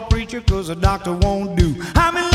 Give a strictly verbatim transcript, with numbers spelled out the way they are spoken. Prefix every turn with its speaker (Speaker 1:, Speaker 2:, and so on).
Speaker 1: a preacher, cause a doctor won't do. I'm in